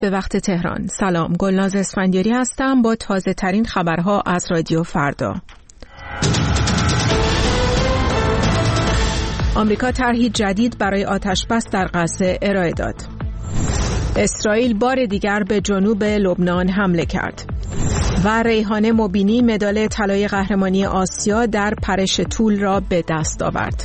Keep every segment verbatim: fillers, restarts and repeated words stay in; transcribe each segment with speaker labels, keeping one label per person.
Speaker 1: به وقت تهران. سلام، گلناز اسفندیاری هستم با تازه ترین خبرها از رادیو فردا. آمریکا طرحی جدید برای آتش‌بس در غزه ارائه داد. اسرائیل بار دیگر به جنوب لبنان حمله کرد. و ریحانه مبینی مدال طلای قهرمانی آسیا در پرش طول را به دست آورد.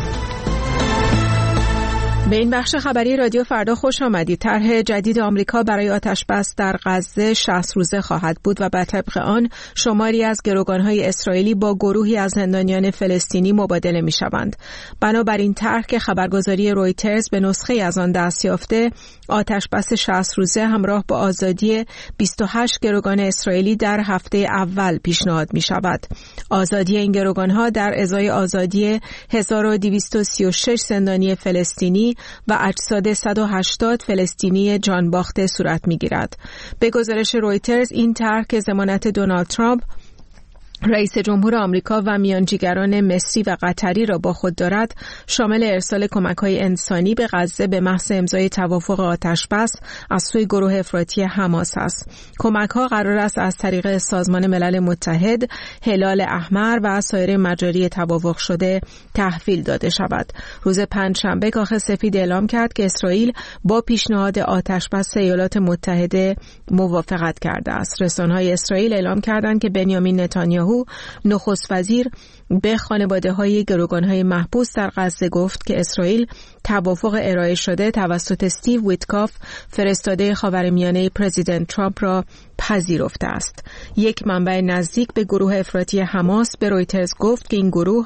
Speaker 1: به این بخش خبری رادیو فردا خوش آمدید. طرح جدید آمریکا برای آتش‌بس در غزه شصت روزه خواهد بود و بر طبق آن شماری از گروگان‌های اسرائیلی با گروهی از زندانیان فلسطینی مبادله می‌شوند. بنابراین طرح که خبرگزاری رویترز به نسخه از آن دست یافته، آتش‌بس شصت روزه همراه با آزادی بیست و هشت گروگان اسرائیلی در هفته اول پیشنهاد می‌شود. آزادی این گروگان‌ها در ازای آزادی هزار و دویست و سی و شش زندانی فلسطینی و اجساد صد و هشتاد فلسطینی جانباخته صورت می‌گیرد. به گزارش رویترز این طرح که ضمانت دونالد ترامپ رئیس جمهور آمریکا و میانجیگران مصری و قطری را با خود دارد، شامل ارسال کمک‌های انسانی به غزه به محض امضای توافق آتش‌بس از سوی گروه افراطی حماس است. کمک‌ها قرار است از طریق سازمان ملل متحد، هلال احمر و سایر مجاری توافق شده تحویل داده شود. روز پنجشنبه کاخ سفید اعلام کرد که اسرائیل با پیشنهاد آتش‌بس ایالات متحده موافقت کرده است. رسانه‌های اسرائیل اعلام کردند که بنیامین نتانیاهو نخست وزیر به خانواده‌های گروگان‌های محبوس در غزه گفت که اسرائیل توافق ارائه شده توسط استیو ویتکاف، فرستاده خاورمیانه پرزیدنت ترامپ را پذیرفته است. یک منبع نزدیک به گروه افراطی حماس به رویترز گفت که این گروه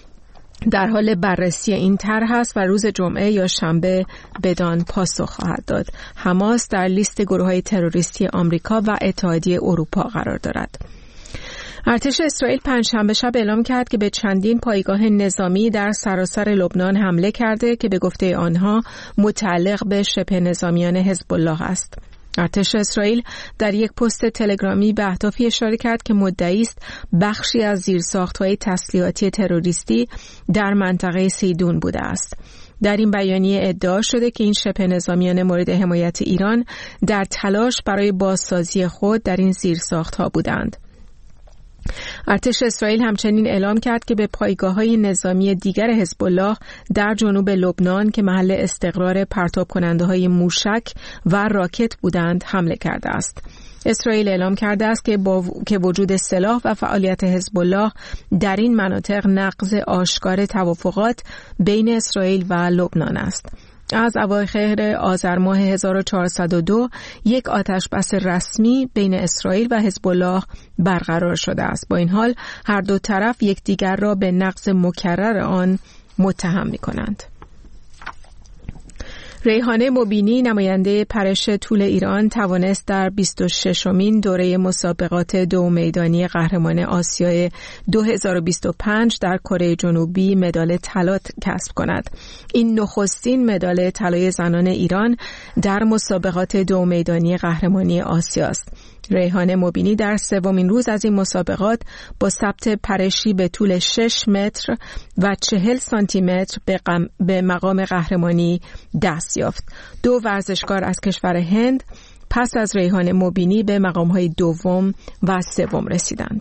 Speaker 1: در حال بررسی این طرح است و روز جمعه یا شنبه بدان پاسخ خواهد داد. حماس در لیست گروه‌های تروریستی آمریکا و اتحادیه اروپا قرار دارد. ارتش اسرائیل پنجشنبه شب اعلام کرد که به چندین پایگاه نظامی در سراسر لبنان حمله کرده که به گفته آنها متعلق به شبه نظامیان حزب الله است. ارتش اسرائیل در یک پست تلگرامی به اهدافی اشاره کرد که مدعی است بخشی از زیرساخت‌های تسلیحاتی تروریستی در منطقه سیدون بوده است. در این بیانیه ادعا شده که این شبه نظامیان مورد حمایت ایران در تلاش برای بازسازی خود در این زیرساخت‌ها بودند. ارتش اسرائیل همچنین اعلام کرد که به پایگاه‌های نظامی دیگر حزب الله در جنوب لبنان که محل استقرار پرتاب کننده‌های موشک و راکت بودند حمله کرده است. اسرائیل اعلام کرده است که با که وجود سلاح و فعالیت حزب الله در این مناطق نقض آشکار توافقات بین اسرائیل و لبنان است. از اواخر آذر ماه هزار و چهارصد و دو یک آتش‌بس رسمی بین اسرائیل و حزب الله برقرار شده است. با این حال هر دو طرف یکدیگر را به نقض مکرر آن متهم می‌کنند. ریحانه مبینی نماینده پرش طول ایران توانست در بیست و ششمین دوره مسابقات دو میدانی قهرمان آسیای دو هزار و بیست و پنج در کره جنوبی مدال طلا کسب کند. این نخستین مدال طلای زنان ایران در مسابقات دو میدانی قهرمانی آسیا است. ریحانه مبینی در سومین روز از این مسابقات با ثبت پرشی به طول شش متر و چهل سانتی متر به, به مقام قهرمانی دست یافت. دو ورزشکار از کشور هند پس از ریحانه مبینی به مقام‌های دوم و سوم رسیدند.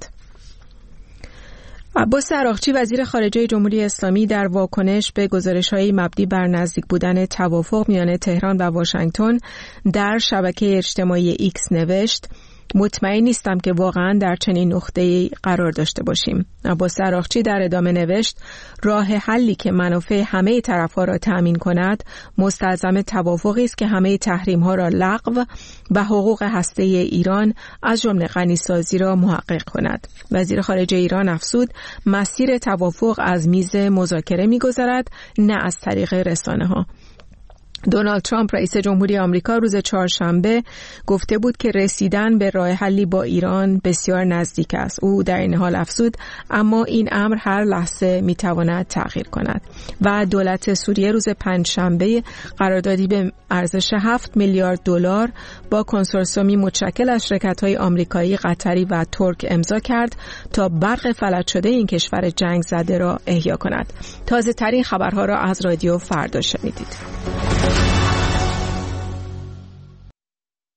Speaker 1: عباس عراقچی وزیر خارجه جمهوری اسلامی در واکنش به گزارش‌های مبنی بر نزدیک بودن توافق میان تهران و واشنگتن در شبکه اجتماعی ایکس نوشت: مطمئن نیستم که واقعا در چنین نقطه‌ای قرار داشته باشیم. عباس عراقچی در ادامه نوشت: راه حلی که منافع همه طرف‌ها را تأمین کند مستلزم توافقی است که همه تحریم‌ها را لغو و حقوق هسته‌ای ایران از جمله غنیسازی را محقق کند. وزیر خارجه ایران افزود: مسیر توافق از میز مذاکره می‌گذرد، نه از طریق رسانه‌ها. دونالد ترامپ رئیس جمهوری آمریکا روز چهارشنبه گفته بود که رسیدن به راه حلی با ایران بسیار نزدیک است. او در این حال افزود: اما این امر هر لحظه میتواند تغییر کند. و دولت سوریه روز پنجشنبه قراردادی به ارزش هفت میلیارد دلار با کنسورسیومی متشکل از شرکت‌های آمریکایی، قطری و ترک امضا کرد تا برق فلج شده این کشور جنگ زده را احیا کند. تازه ترین خبرها را از رادیو فردا شنیدید.